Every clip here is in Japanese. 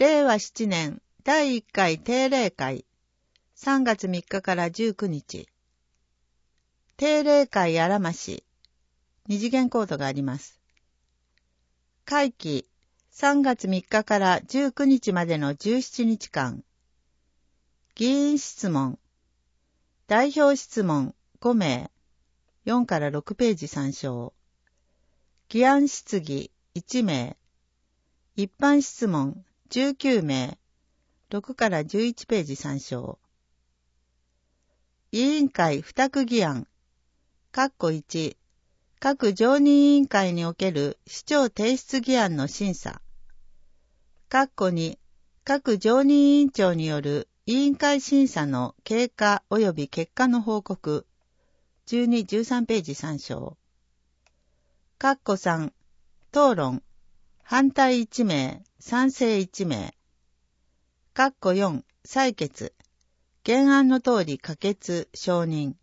令和7年第1回定例会3月3日から19日。定例会あらまし二次元コードがあります。会期3月3日から19日までの17日間。議員質問。代表質問5名。4から6ページ参照。議案質疑1名。一般質問19名。6から11ページ参照。委員会付託議案。括弧1。各常任委員会における市長提出議案の審査。括弧2。各常任委員長による委員会審査の経過及び結果の報告。12、13ページ参照。括弧3。討論。反対1名、賛成1名。括弧4。採決。原案の通り可決、承認。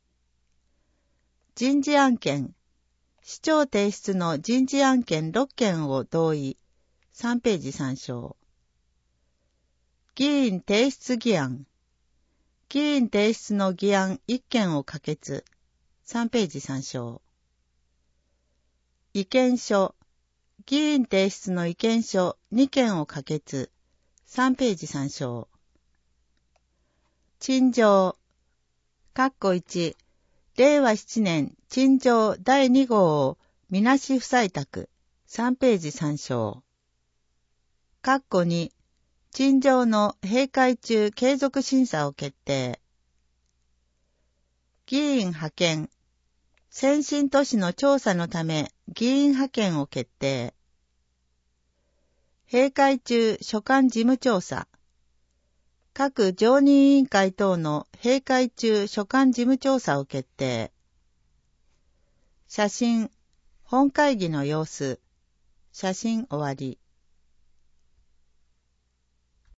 人事案件。市長提出の人事案件6件を同意。3ページ参照。議員提出議案。議員提出の議案1件を可決。3ページ参照。意見書。議員提出の意見書2件を可決。3ページ参照。陳情。括弧1。令和7年陳情第2号をみなし不採択。3ページ参照。括弧2。陳情の閉会中継続審査を決定。議員派遣。先進都市の調査のため議員派遣を決定。閉会中所管事務調査。各常任委員会等の閉会中所管事務調査を決定。写真。本会議の様子。写真終わり。